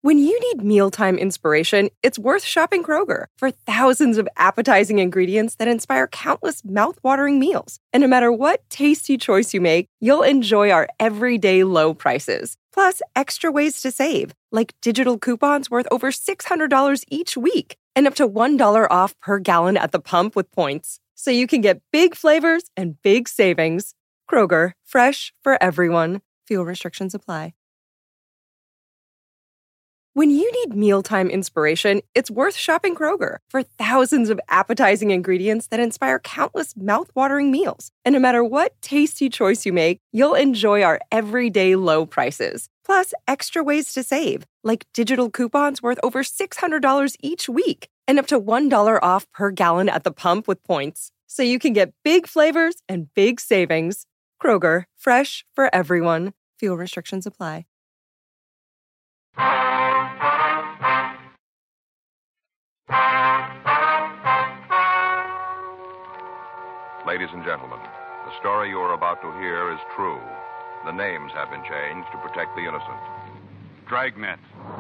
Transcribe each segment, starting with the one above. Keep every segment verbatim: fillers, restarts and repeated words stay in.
When you need mealtime inspiration, it's worth shopping Kroger for thousands of appetizing ingredients that inspire countless mouth-watering meals. And no matter what tasty choice you make, you'll enjoy our everyday low prices. Plus, extra ways to save, like digital coupons worth over six hundred dollars each week and up to one dollar off per gallon at the pump with points. So you can get big flavors and big savings. Kroger, fresh for everyone. Fuel restrictions apply. When you need mealtime inspiration, it's worth shopping Kroger for thousands of appetizing ingredients that inspire countless mouth-watering meals. And no matter what tasty choice you make, you'll enjoy our everyday low prices. Plus, extra ways to save, like digital coupons worth over six hundred dollars each week and up to one dollar off per gallon at the pump with points. So you can get big flavors and big savings. Kroger, fresh for everyone. Fuel restrictions apply. Ladies and gentlemen, the story you are about to hear is true. The names have been changed to protect the innocent. Dragnet.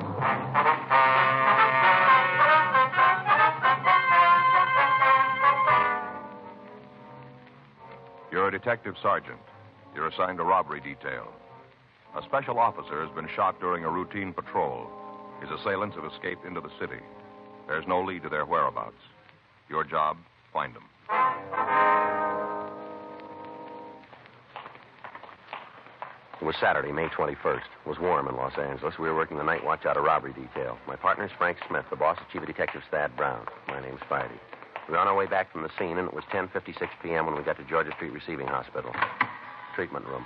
You're a detective sergeant. You're assigned a robbery detail. A special officer has been shot during a routine patrol. His assailants have escaped into the city. There's no lead to their whereabouts. Your job, find them. It was Saturday, May twenty-first. It was warm in Los Angeles. We were working the night watch out of robbery detail. My partner's Frank Smith. The boss is Chief of Detectives Thad Brown. My name's Friday. We were on our way back from the scene, and it was ten fifty-six p.m. when we got to Georgia Street Receiving Hospital. Treatment room.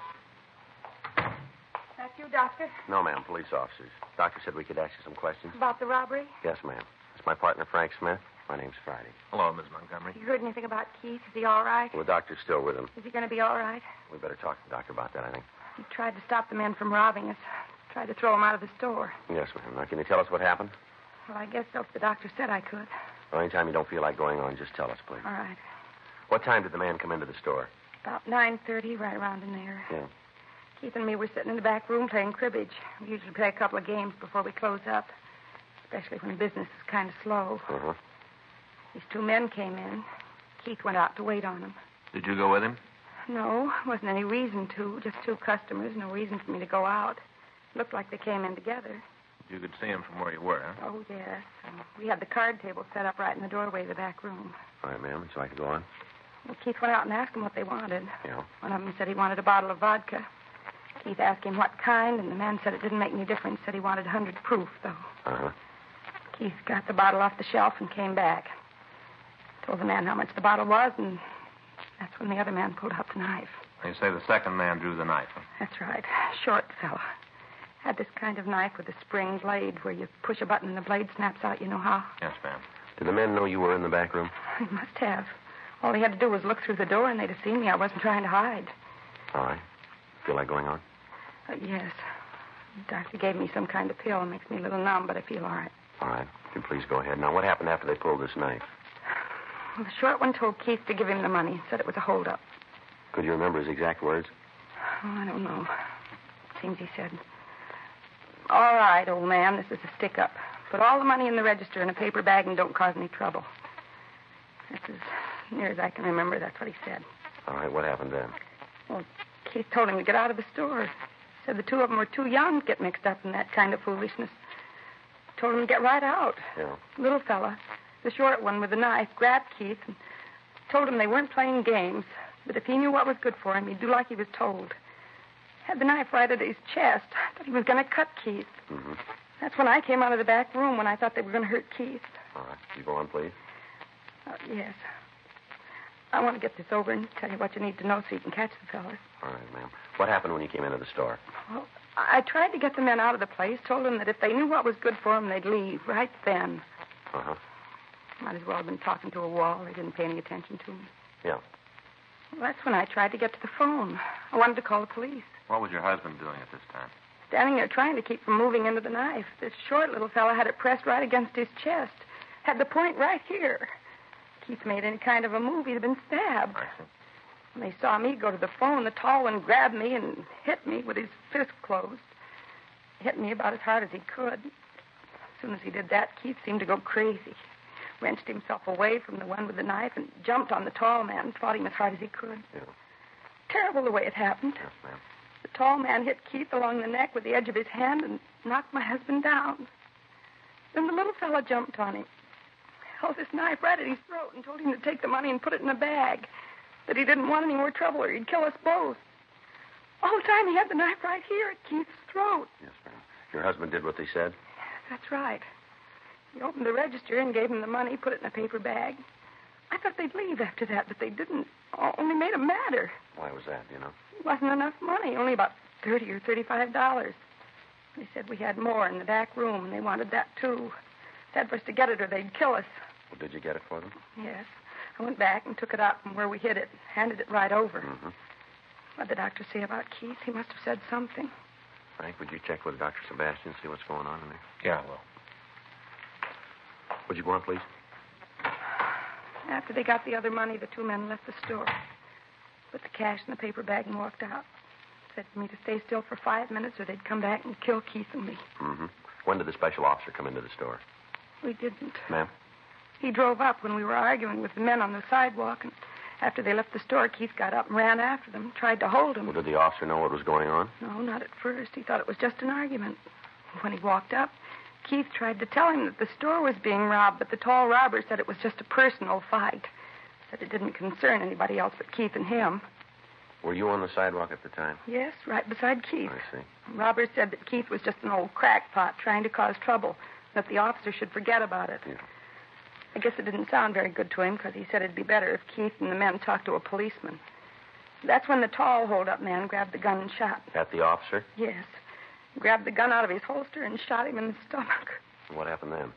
That's you, Doctor? No, ma'am. Police officers. Doctor said we could ask you some questions. About the robbery? Yes, ma'am. It's my partner, Frank Smith. My name's Friday. Hello, Miss Montgomery. You heard anything about Keith? Is he all right? Well, the doctor's still with him. Is he going to be all right? We better talk to the doctor about that, I think. He tried to stop the men from robbing us. Tried to throw them out of the store. Yes, ma'am. Now, can you tell us what happened? Well, I guess so. If the doctor said I could. Well, anytime you don't feel like going on, just tell us, please. All right. What time did the man come into the store? About nine thirty, right around in there. Yeah. Keith and me were sitting in the back room playing cribbage. We usually play a couple of games before we close up, especially when business is kind of slow. Uh-huh. These two men came in. Keith went out to wait on them. Did you go with him? No, wasn't any reason to. Just two customers, no reason for me to go out. Looked like they came in together. You could see him from where you were, huh? Oh, yes. And we had the card table set up right in the doorway of the back room. All right, ma'am. So I can go on? Well, Keith went out and asked them what they wanted. Yeah. One of them said he wanted a bottle of vodka. Keith asked him what kind, and the man said it didn't make any difference. Said he wanted one hundred proof, though. Uh-huh. Keith got the bottle off the shelf and came back. Told the man how much the bottle was, and that's when the other man pulled out the knife. You say the second man drew the knife, huh? That's right. Short fella. Had this kind of knife with a spring blade where you push a button and the blade snaps out. You know how? Yes, ma'am. Did the men know you were in the back room? He must have. All he had to do was look through the door, and they'd have seen me. I wasn't trying to hide. All right. Feel like going on? Uh, yes. The doctor gave me some kind of pill. It makes me a little numb, but I feel all right. All right. You please go ahead. Now, what happened after they pulled this knife? Well, the short one told Keith to give him the money. Said it was a holdup. Could you remember his exact words? Oh, I don't know. Seems he said, all right, old man, this is a stick-up. Put all the money in the register in a paper bag and don't cause any trouble. That's as near as I can remember. That's what he said. All right. What happened then? Well, Keith told him to get out of the store. Said the two of them were too young to get mixed up in that kind of foolishness. Told him to get right out. Yeah. Little fella, the short one with the knife, grabbed Keith and told him they weren't playing games, but if he knew what was good for him, he'd do like he was told. Had the knife right at his chest. I thought he was going to cut Keith. Mm-hmm. That's when I came out of the back room, when I thought they were going to hurt Keith. All right. You go on, please. Uh, yes. I want to get this over and tell you what you need to know so you can catch the fellas. All right, ma'am. What happened when you came into the store? Well, I tried to get the men out of the place, told them that if they knew what was good for them, they'd leave right then. Uh-huh. Might as well have been talking to a wall. They didn't pay any attention to me. Yeah. Well, that's when I tried to get to the phone. I wanted to call the police. What was your husband doing at this time? Standing there trying to keep from moving into the knife. This short little fella had it pressed right against his chest. Had the point right here. Keith made any kind of a move, he'd have been stabbed. I see. When they saw me go to the phone, the tall one grabbed me and hit me with his fist closed. hit me about as hard as he could. As soon as he did that, Keith seemed to go crazy. Wrenched himself away from the one with the knife and jumped on the tall man and fought him as hard as he could. Yeah. Terrible the way it happened. Yes, ma'am. The tall man hit Keith along the neck with the edge of his hand and knocked my husband down. Then the little fellow jumped on him, held his knife right at his throat and told him to take the money and put it in a bag, that he didn't want any more trouble or he'd kill us both. All the time he had the knife right here at Keith's throat. Yes, ma'am. Your husband did what they said? That's right. He opened the register and gave him the money, put it in a paper bag. I thought they'd leave after that, but they didn't. O- Only made it madder. Why was that, do you know? It wasn't enough money, only about thirty or thirty-five dollars. They said we had more in the back room, and they wanted that, too. Said for us to get it or they'd kill us. Well, did you get it for them? Yes. I went back and took it out from where we hid it, handed it right over. Mm-hmm. What'd the doctor say about Keith? He must have said something. Frank, would you check with Doctor Sebastian, see what's going on in there? Yeah, well. Would you go on, please? After they got the other money, the two men left the store. Put the cash in the paper bag and walked out. Said for me to stay still for five minutes or they'd come back and kill Keith and me. Mm-hmm. When did the special officer come into the store? We didn't. Ma'am? He drove up when we were arguing with the men on the sidewalk, and after they left the store, Keith got up and ran after them, tried to hold him. Well, did the officer know what was going on? No, not at first. He thought it was just an argument. When he walked up, Keith tried to tell him that the store was being robbed, but the tall robber said it was just a personal fight. Said it didn't concern anybody else but Keith and him. Were you on the sidewalk at the time? Yes, right beside Keith. I see. Robber said that Keith was just an old crackpot trying to cause trouble, that the officer should forget about it. Yeah. I guess it didn't sound very good to him because he said it'd be better if Keith and the men talked to a policeman. That's when the tall hold-up man grabbed the gun and shot. At the officer? Yes. Grabbed the gun out of his holster and shot him in the stomach. What happened then?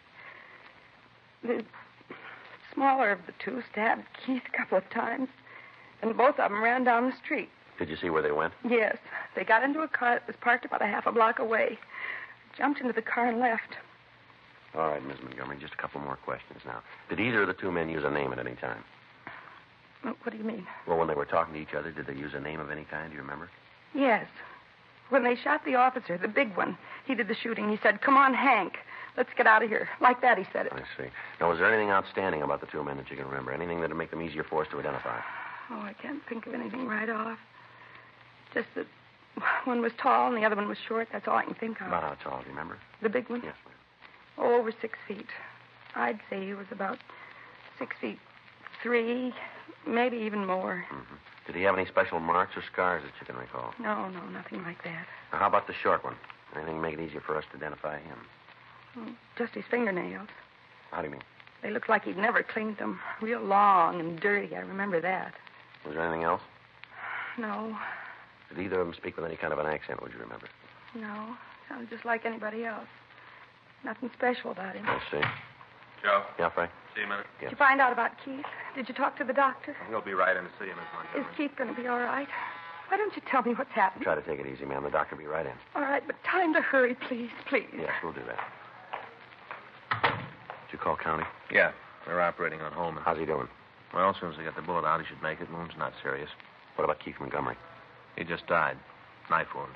The smaller of the two stabbed Keith a couple of times, and both of them ran down the street. Did you see where they went? Yes. They got into a car that was parked about a half a block away, jumped into the car and left. All right, Miss Montgomery, just a couple more questions now. Did either of the two men use a name at any time? What do you mean? Well, when they were talking to each other, did they use a name of any kind? Do you remember? Yes. When they shot the officer, the big one, he did the shooting. He said, "Come on, Hank. Let's get out of here." Like that, he said it. I see. Now, was there anything outstanding about the two men that you can remember? Anything that would make them easier for us to identify? Oh, I can't think of anything right off. Just that one was tall and the other one was short. That's all I can think of. About how tall, do you remember? The big one? Yes, ma'am. Oh, over six feet. I'd say he was about six feet three, maybe even more. Mm-hmm. Did he have any special marks or scars that you can recall? No, no, nothing like that. Now, how about the short one? Anything to make it easier for us to identify him? Oh, just his fingernails. How do you mean? They looked like he'd never cleaned them. Real long and dirty. I remember that. Was there anything else? No, Did either of them speak with any kind of an accent, would you remember? no. Sounded just like anybody else. Nothing special about him. I see. Joe, Yeah, Frank? see you a minute. Did you find out about Keith? Did you talk to the doctor? We'll be right in to see you, Miss Is Montgomery. Keith going to be all right? Why don't you tell me what's happened? Try to take it easy, ma'am. The doctor will be right in. All right, but tell him to hurry, please, please. Yes, we'll do that. Did you call county? Yeah, they're operating on Holman. How's he doing? Well, as soon as they get the bullet out, he should make it. Wound's not serious. What about Keith Montgomery? He just died. Knife wound.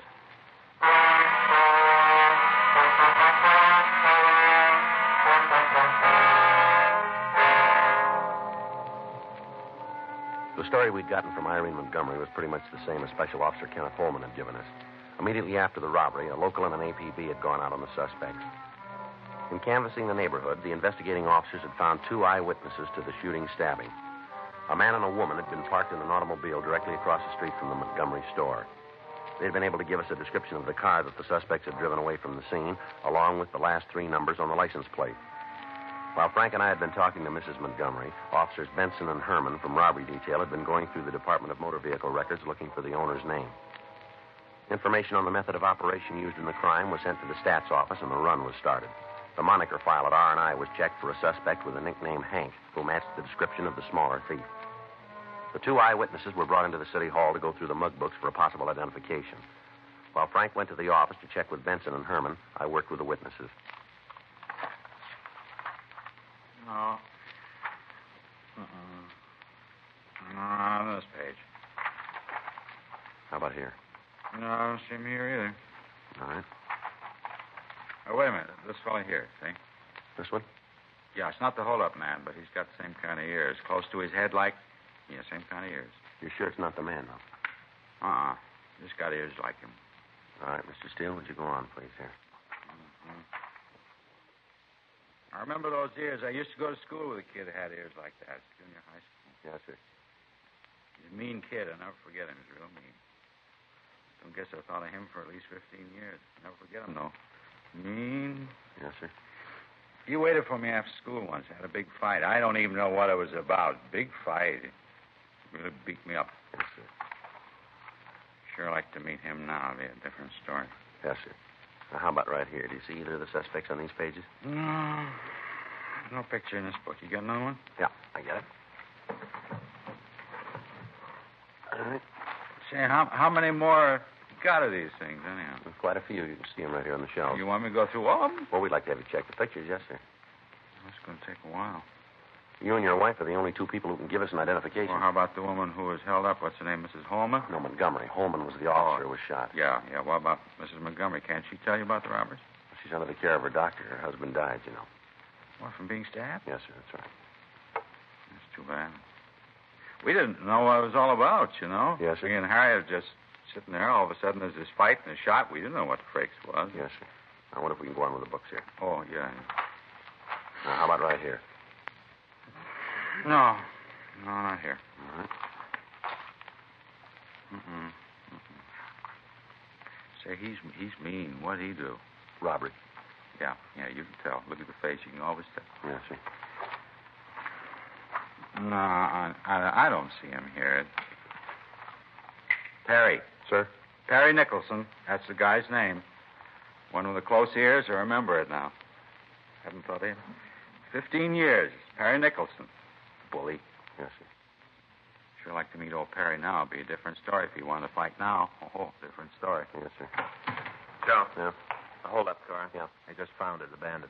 The story we'd gotten from Irene Montgomery was pretty much the same as Special Officer Kenneth Holman had given us. Immediately after the robbery, a local and an A P B had gone out on the suspects. In canvassing the neighborhood, the investigating officers had found two eyewitnesses to the shooting stabbing. A man and a woman had been parked in an automobile directly across the street from the Montgomery store. They had been able to give us a description of the car that the suspects had driven away from the scene, along with the last three numbers on the license plate. While Frank and I had been talking to Missus Montgomery, Officers Benson and Herman from Robbery Detail had been going through the Department of Motor Vehicle records looking for the owner's name. Information on the method of operation used in the crime was sent to the stats office, and the run was started. The moniker file at R and I was checked for a suspect with the nickname Hank, who matched the description of the smaller thief. The two eyewitnesses were brought into the city hall to go through the mug books for a possible identification. While Frank went to the office to check with Benson and Herman, I worked with the witnesses. No. Uh-uh. No, on this page. How about here? No, I don't see me here either. All right. Oh, wait a minute. This fella here, see? This one? Yeah, it's not the hold-up man, but he's got the same kind of ears. Close to his head like... Yeah, same kind of ears. You're sure it's not the man, though? Uh-uh. Just got ears like him. All right, Mister Steele, would you go on, please, here? Mm-hmm. I remember those ears. I used to go to school with a kid that had ears like that. Junior high school. Yes, sir. He's a mean kid. I'll never forget him. He's real mean. Don't guess I thought of him for at least fifteen years. Never forget him, though. Mean. Yes, sir. He waited for me after school once. Had a big fight. I don't even know what it was about. Big fight. He really beat me up. Yes, sir. Sure like to meet him now. It'll be a different story. Yes, sir. Now, how about right here? Do you see either of the suspects on these pages? No. No picture in this book. You got another one? Yeah, I get it. All right. Say, how how many more got of these things, anyhow? There's quite a few. You can see them right here on the shelf. You want me to go through all of them? Well, we'd like to have you check the pictures, yes, sir. That's going to take a while. You and your wife are the only two people who can give us an identification. Well, how about the woman who was held up? What's her name, Missus Holman? No, Montgomery. Holman was the officer Oh. who was shot. Yeah, yeah. What about Missus Montgomery? Can't she tell you about the robbers? She's under the care of her doctor. Her husband died, you know. What, from being stabbed? Yes, sir, that's right. That's too bad. We didn't know what it was all about, you know? Yes, sir. Me and Harry are just sitting there. All of a sudden, there's this fight and a shot. We didn't know what the frakes was. Yes, sir. I wonder if we can go on with the books here. Oh, yeah. Now, how about right here? No. No, not here. All right. Mm-mm. Mm-mm. Say, he's he's mean. What'd he do? Robbery. Yeah, yeah, you can tell. Look at the face. You can always tell. Yes, sir. No, I, I, I don't see him here. Perry. Sir? Perry Nicholson. That's the guy's name. One with the close ears. I remember it now. Haven't thought of him. Fifteen years. Perry Nicholson. Bully. Yes, sir. Sure like to meet old Perry now. It'd be a different story if he wanted to fight now. Oh, different story. Yes, sir. Joe, Yeah. the hold-up car. Yeah. I just found it abandoned.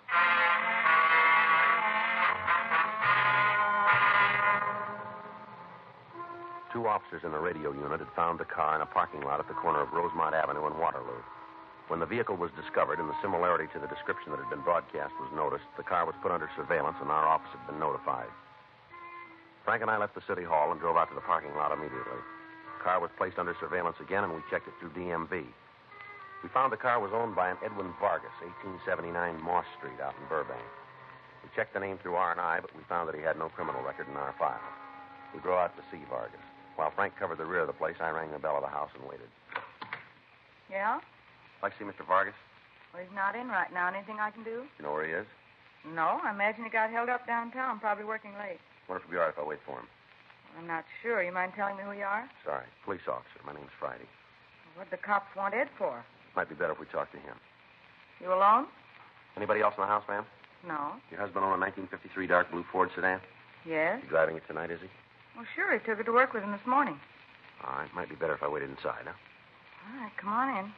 Two officers in the radio unit had found the car in a parking lot at the corner of Rosemont Avenue and Waterloo. When the vehicle was discovered and the similarity to the description that had been broadcast was noticed, the car was put under surveillance and our office had been notified. Frank and I left the city hall and drove out to the parking lot immediately. The car was placed under surveillance again, and we checked it through D M V. We found the car was owned by an Edwin Vargas, eighteen seventy-nine Moss Street out in Burbank. We checked the name through R and I, but we found that he had no criminal record in our file. We drove out to see Vargas. While Frank covered the rear of the place, I rang the bell of the house and waited. Yeah? Like to see Mister Vargas? Well, he's not in right now. Anything I can do? You know where he is? No, I imagine he got held up downtown, probably working late. Wonder if it'd be all right if I wait for him. I'm not sure. You mind telling me who you are? Sorry. Police officer. My name's Friday. What the cops want Ed for? Might be better if we talk to him. You alone? Anybody else in the house, ma'am? No. Your husband owned a nineteen fifty-three dark blue Ford sedan? Yes? You driving it tonight, is he? Well, sure. He took it to work with him this morning. All right. Might be better if I waited inside, huh? All right, come on in.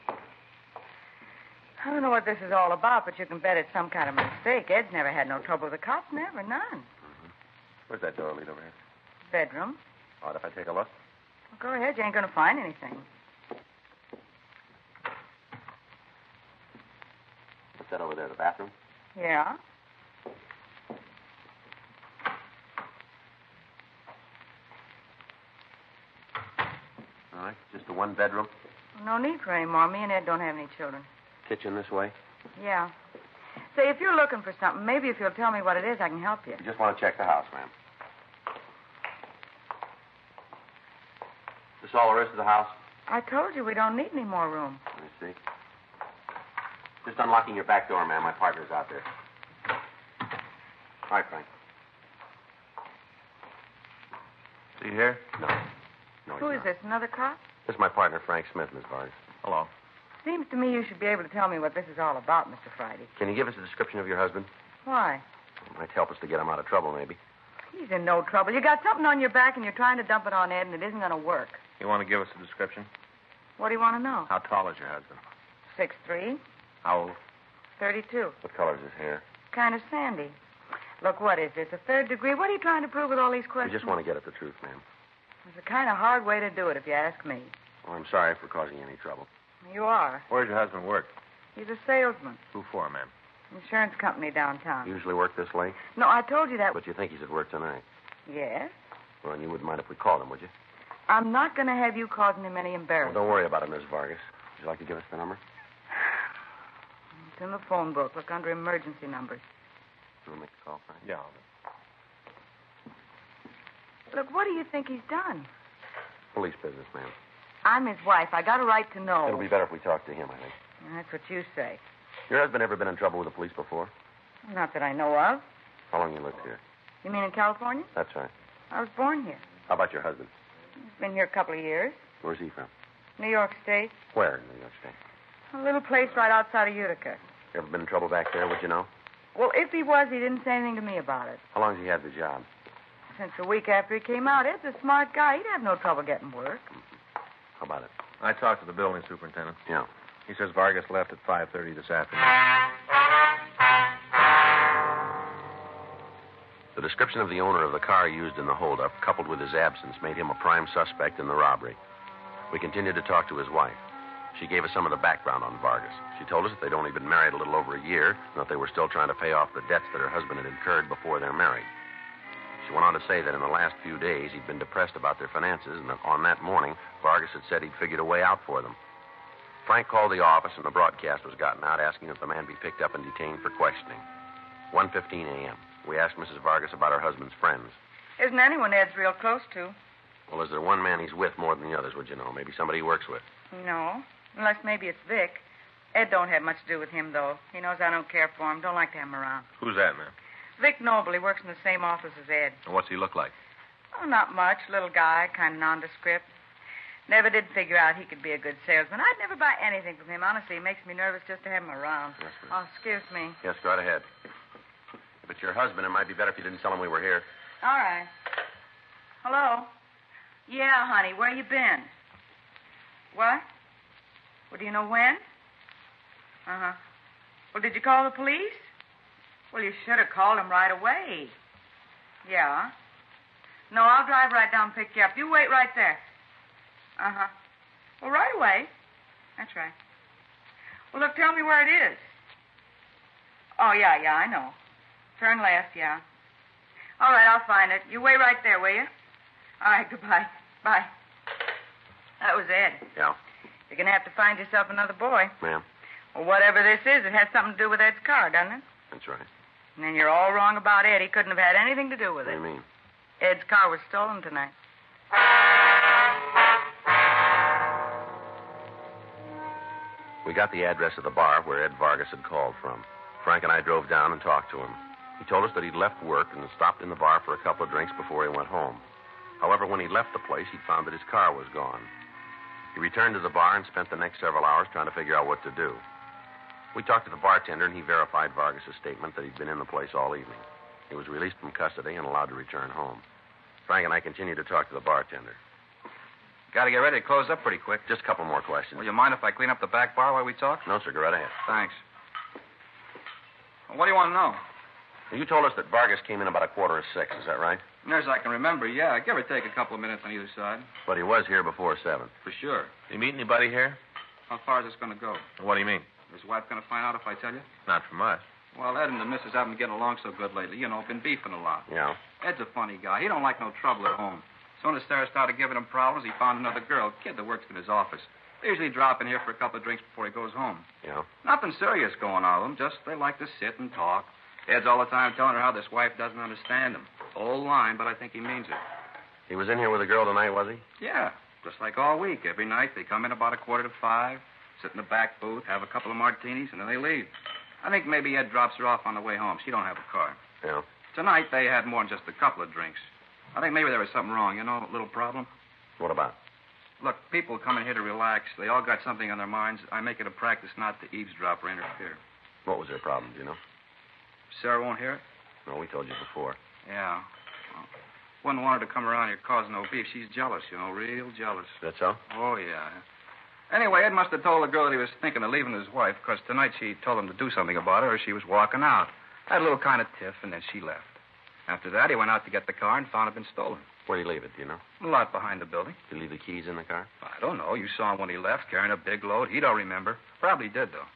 I don't know what this is all about, but you can bet it's some kind of mistake. Ed's never had no trouble with the cops. Never, none. Mm-hmm. Where's that door lead over here? Bedroom. All right, if I take a look? Well, go ahead. You ain't going to find anything. What's that over there, the bathroom? Yeah? All right. Just a one bedroom? No need for any more. Me and Ed don't have any children. Kitchen this way? Yeah. Say, if you're looking for something, maybe if you'll tell me what it is, I can help you. You just want to check the house, ma'am. Is this all there is to the house? I told you we don't need any more room. Let me see. Just unlocking your back door, ma'am. My partner's out there. All right, Frank. See here? No. No, Who he's is not. this, another cop? This is my partner, Frank Smith, Miss Vargas. Hello. Seems to me you should be able to tell me what this is all about, Mister Friday. Can you give us a description of your husband? Why? It might help us to get him out of trouble, maybe. He's in no trouble. You got something on your back and you're trying to dump it on Ed, and it isn't going to work. You want to give us a description? What do you want to know? How tall is your husband? Six three, How old? thirty-two. What color is his hair? Kind of sandy. Look, what is this, a third degree? What are you trying to prove with all these We questions? just want to get at the truth, ma'am. It's a kind of hard way to do it, if you ask me. Well, I'm sorry for causing you any trouble. You are. Where does your husband work? He's a salesman. Who for, ma'am? Insurance company downtown. Usually work this late? No, I told you that. But you think he's at work tonight? Yes. Well, and you wouldn't mind if we called him, would you? I'm not going to have you causing him any Well, embarrassment. don't worry about it, Miss Vargas. Would you like to give us the number? It's in the phone book. Look under emergency numbers. You want to make the call, Frank? Yeah. Look, what do you think he's done? Police business, ma'am. I'm his wife. I got a right to know. It'll be better if we talk to him, I think. That's what you say. Your husband ever been in trouble with the police before? Not that I know of. How long you lived here? You mean in California? That's right. I was born here. How about your husband? He's been here a couple of years. Where's he from? New York State. Where in New York State? A little place right outside of Utica. Ever been in trouble back there, would you know? Well, if he was, he didn't say anything to me about it. How long has he had the job? Since a week after he came out, Ed's a smart guy. He'd have no trouble getting work. How about it? I talked to the building superintendent. Yeah. He says Vargas left at five thirty this afternoon. The description of the owner of the car used in the holdup, coupled with his absence, made him a prime suspect in the robbery. We continued to talk to his wife. She gave us some of the background on Vargas. She told us that they'd only been married a little over a year, and that they were still trying to pay off the debts that her husband had incurred before their marriage. She went on to say that in the last few days he'd been depressed about their finances, and that on that morning, Vargas had said he'd figured a way out for them. Frank called the office, and the broadcast was gotten out asking that the man be picked up and detained for questioning. one fifteen a.m. We asked Missus Vargas about her husband's friends. Isn't anyone Ed's real close to? Well, is there one man he's with more than the others, would you know? Maybe somebody he works with. No. Unless maybe it's Vic. Ed don't have much to do with him, though. He knows I don't care for him. Don't like to have him around. Who's that, ma'am? Vic Noble. He works in the same office as Ed. And what's he look like? Oh, not much. Little guy, kind of nondescript. Never did figure out he could be a good salesman. I'd never buy anything from him. Honestly, it makes me nervous just to have him around. Yes, sir. Oh, excuse me. Yes, go right ahead. If it's your husband, it might be better if you didn't tell him we were here. All right. Hello? Yeah, honey, where you been? What? Well, do you know when? Uh-huh. Well, did you call the police? Well, you should have called them right away. Yeah. No, I'll drive right down and pick you up. You wait right there. Uh-huh. Well, right away. That's right. Well, look, tell me where it is. Oh, yeah, yeah, I know. Turn left, yeah. All right, I'll find it. You wait right there, will you? All right, goodbye. Bye. That was Ed. Yeah. You're going to have to find yourself another boy. Ma'am? Well, whatever this is, it has something to do with Ed's car, doesn't it? That's right. And then you're all wrong about Ed. He couldn't have had anything to do with What it. do you mean? Ed's car was stolen tonight. We got the address of the bar where Ed Vargas had called from. Frank and I drove down and talked to him. He told us that he'd left work and stopped in the bar for a couple of drinks before he went home. However, when he left the place, he'd found that his car was gone. He returned to the bar and spent the next several hours trying to figure out what to do. We talked to the bartender, and he verified Vargas' statement that he'd been in the place all evening. He was released from custody and allowed to return home. Frank and I continued to talk to the bartender. Got to get ready to close up pretty quick. Just a couple more questions. Will you mind if I clean up the back bar while we talk? No, sir. Go right ahead. Thanks. Well, what do you want to know? You told us that Vargas came in about a quarter of six. Is that right? Near as I can remember, yeah. Give or take a couple of minutes on either side. But he was here before seven. For sure. You meet anybody here? How far is this going to go? What do you mean? Is his wife going to find out if I tell you? Not from us. Well, Ed and the missus haven't been getting along so good lately. You know, been beefing a lot. Yeah. Ed's a funny guy. He don't like no trouble at home. As soon as Sarah started giving him problems, he found another girl, a kid that works in his office. They usually drop in here for a couple of drinks before he goes home. Yeah. Nothing serious going on with them. Just they like to sit and talk. Ed's all the time telling her how this wife doesn't understand him. Old line, but I think he means it. He was in here with a girl tonight, was he? Yeah, just like all week. Every night they come in about a quarter to five, sit in the back booth, have a couple of martinis, and then they leave. I think maybe Ed drops her off on the way home. She don't have a car. Yeah. Tonight they had more than just a couple of drinks. I think maybe there was something wrong, you know, a little problem. What about? Look, people come in here to relax. They all got something on their minds. I make it a practice not to eavesdrop or interfere. What was their problem, do you know? Sarah won't hear it? No, we told you before. Yeah. Well, wouldn't want her to come around here causing no beef. She's jealous, you know, real jealous. That's so? Oh, yeah. Anyway, Ed must have told the girl that he was thinking of leaving his wife, because tonight she told him to do something about it or she was walking out. Had a little kind of tiff, and then she left. After that, he went out to get the car and found it had been stolen. Where'd he leave it, do you know? A lot behind the building. Did he leave the keys in the car? I don't know. You saw him when he left, carrying a big load. He don't remember. Probably did, though.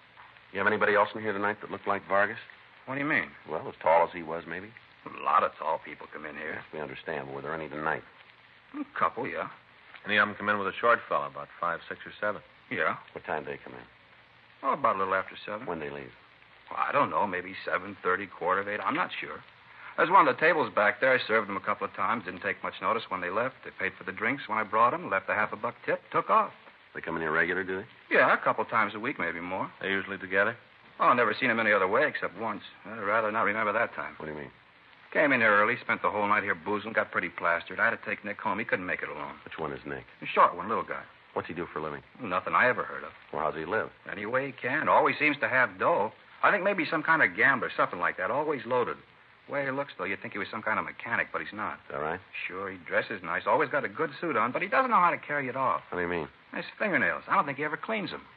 You have anybody else in here tonight that looked like Vargas? What do you mean? Well, as tall as he was, maybe. A lot of tall people come in here. Yes, we understand. But were there any tonight? A couple, yeah. Any of them come in with a short fella, about five, six, or seven. Yeah. What time did they come in? Oh, about a little after seven. When they leave? Well, I don't know. Maybe seven thirty, quarter of eight. I'm not sure. There's one of the tables back there. I served them a couple of times. Didn't take much notice when they left. They paid for the drinks when I brought them. Left a half a buck tip. Took off. They come in here regular, do they? Yeah, a couple times a week, maybe more. They usually together? Oh, I've never seen them any other way except once. I'd rather not remember that time. What do you mean? Came in here early, spent the whole night here boozing, got pretty plastered. I had to take Nick home. He couldn't make it alone. Which one is Nick? The short one, little guy. What's he do for a living? Nothing I ever heard of. Well, how's he live? Any way he can. Always seems to have dough. I think maybe some kind of gambler, something like that. Always loaded. The way he looks, though, you'd think he was some kind of mechanic, but he's not. Is that right? Sure, he dresses nice. Always got a good suit on, but he doesn't know how to carry it off. What do you mean? His fingernails. I don't think he ever cleans them.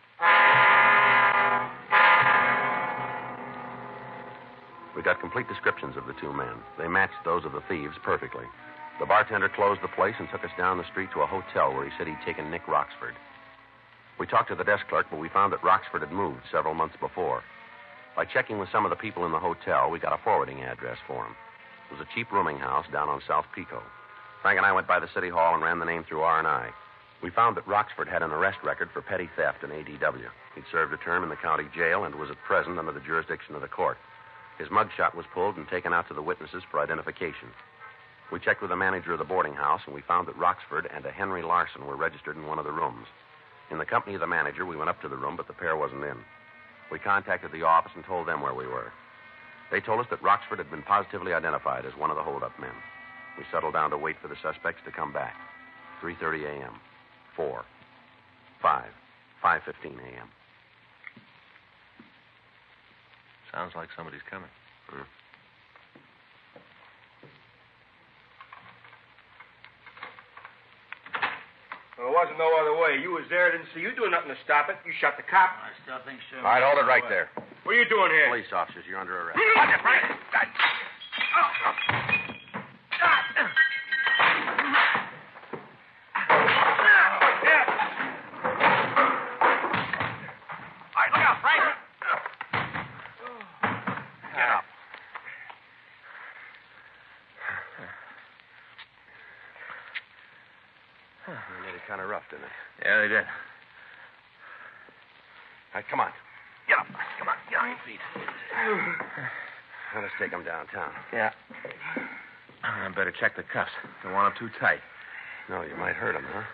We got complete descriptions of the two men. They matched those of the thieves perfectly. The bartender closed the place and took us down the street to a hotel where he said he'd taken Nick Roxford. We talked to the desk clerk, but we found that Roxford had moved several months before. By checking with some of the people in the hotel, we got a forwarding address for him. It was a cheap rooming house down on South Pico. Frank and I went by the city hall and ran the name through R and I. We found that Roxford had an arrest record for petty theft in A D W. He'd served a term in the county jail and was at present under the jurisdiction of the court. His mugshot was pulled and taken out to the witnesses for identification. We checked with the manager of the boarding house, and we found that Roxford and a Henry Larson were registered in one of the rooms. In the company of the manager, we went up to the room, but the pair wasn't in. We contacted the office and told them where we were. They told us that Roxford had been positively identified as one of the hold-up men. We settled down to wait for the suspects to come back. three thirty a.m., four, five, five fifteen a.m. Sounds like somebody's coming. Hmm. Well, there wasn't no other way. You was there, didn't see you doing nothing to stop it. You shot the cop. I still think so. All right, hold it right there. What are you doing here? Police officers, you're under arrest. Watch it, Frank. They made it kind of rough, didn't they? Yeah, they did. All right, come on. Get up. Come on. Get on your feet. Let us take them downtown. Yeah. I better check the cuffs. Don't want them too tight. No, you might hurt them, huh?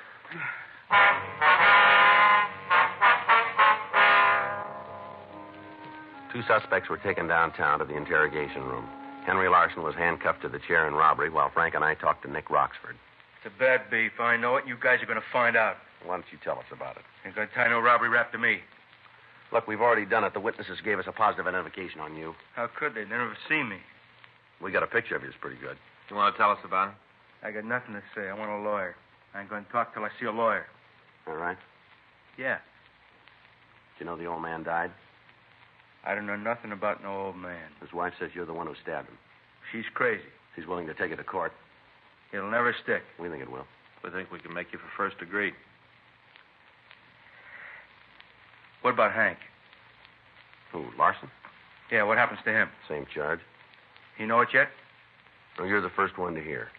Two suspects were taken downtown to the interrogation room. Henry Larson was handcuffed to the chair in robbery while Frank and I talked to Nick Roxford. It's a bad beef. I know it. You guys are going to find out. Why don't you tell us about it? Ain't going to tie no robbery rap to me. Look, we've already done it. The witnesses gave us a positive identification on you. How could they? They never seen me. We got a picture of you. It's pretty good. You want to tell us about it? I got nothing to say. I want a lawyer. I ain't going to talk till I see a lawyer. All right. Yeah. Do you know the old man died? I don't know nothing about no old man. His wife says you're the one who stabbed him. She's crazy. She's willing to take it to court. It'll never stick. We think it will. We think we can make you for first degree. What about Hank? Who, Larson? Yeah, what happens to him? Same charge. You know it yet? No, you're the first one to hear.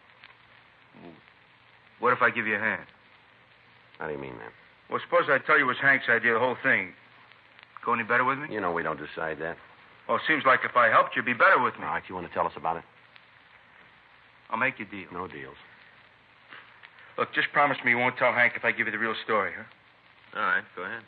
What if I give you a hand? How do you mean that? Well, suppose I tell you it was Hank's idea, the whole thing. Go any better with me? You know we don't decide that. Well, it seems like if I helped you, it'd be better with me. All right, you want to tell us about it? I'll make you a deal. No deals. Look, just promise me you won't tell Hank if I give you the real story, huh? All right, go ahead.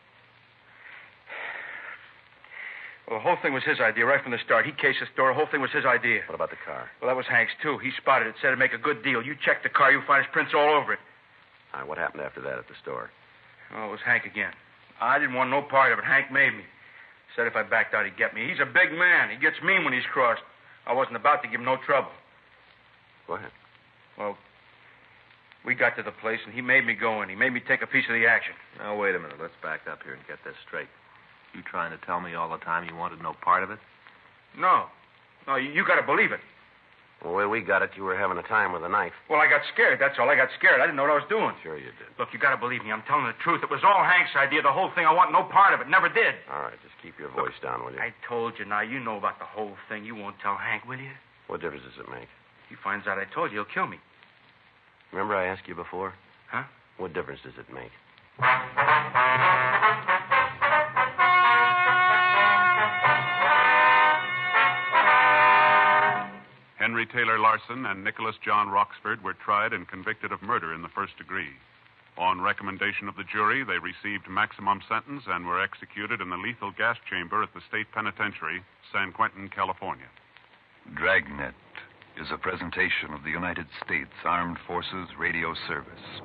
Well, the whole thing was his idea right from the start. He cased the store. The whole thing was his idea. What about the car? Well, that was Hank's, too. He spotted it, said it'd make a good deal. You check the car, you'll find his prints all over it. All right, what happened after that at the store? Oh, it was Hank again. I didn't want no part of it. Hank made me. Said if I backed out, he'd get me. He's a big man. He gets mean when he's crossed. I wasn't about to give him no trouble. Go ahead. Well, we got to the place, and he made me go in. He made me take a piece of the action. Now, wait a minute. Let's back up here and get this straight. You trying to tell me all the time you wanted no part of it? No. No, you, you got to believe it. The way we got it, you were having a time with a knife. Well, I got scared, that's all. I got scared. I didn't know what I was doing. Sure you did. Look, you gotta believe me. I'm telling the truth. It was all Hank's idea, the whole thing. I want no part of it. Never did. All right, just keep your voice down, will you? I told you now. You know about the whole thing. You won't tell Hank, will you? What difference does it make? If he finds out I told you, he'll kill me. Remember I asked you before? Huh? What difference does it make? Henry Taylor Larson and Nicholas John Roxford were tried and convicted of murder in the first degree. On recommendation of the jury, they received maximum sentence and were executed in the lethal gas chamber at the state penitentiary, San Quentin, California. Dragnet is a presentation of the United States Armed Forces Radio Service.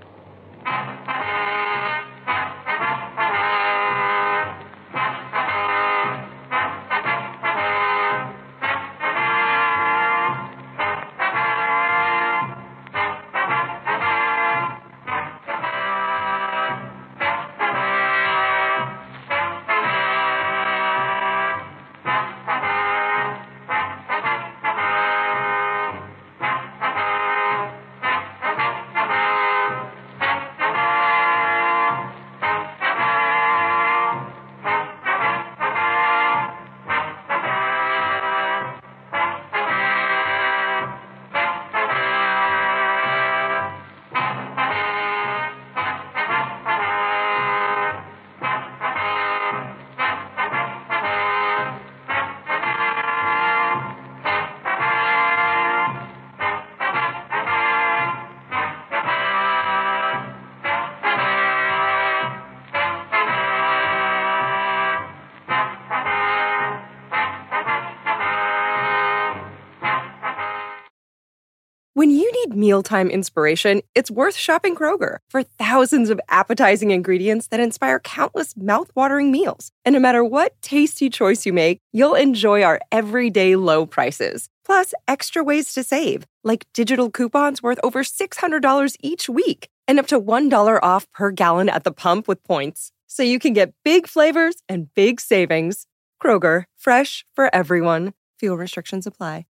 When you need mealtime inspiration, it's worth shopping Kroger for thousands of appetizing ingredients that inspire countless mouth-watering meals. And no matter what tasty choice you make, you'll enjoy our everyday low prices. Plus, extra ways to save, like digital coupons worth over six hundred dollars each week and up to one dollar off per gallon at the pump with points. So you can get big flavors and big savings. Kroger, fresh for everyone. Fuel restrictions apply.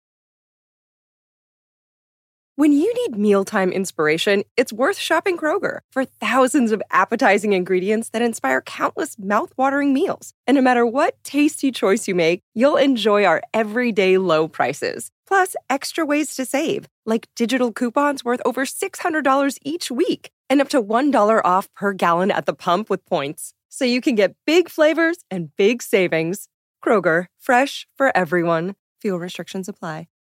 When you need mealtime inspiration, it's worth shopping Kroger for thousands of appetizing ingredients that inspire countless mouth-watering meals. And no matter what tasty choice you make, you'll enjoy our everyday low prices. Plus, extra ways to save, like digital coupons worth over six hundred dollars each week and up to one dollar off per gallon at the pump with points. So you can get big flavors and big savings. Kroger, fresh for everyone. Fuel restrictions apply.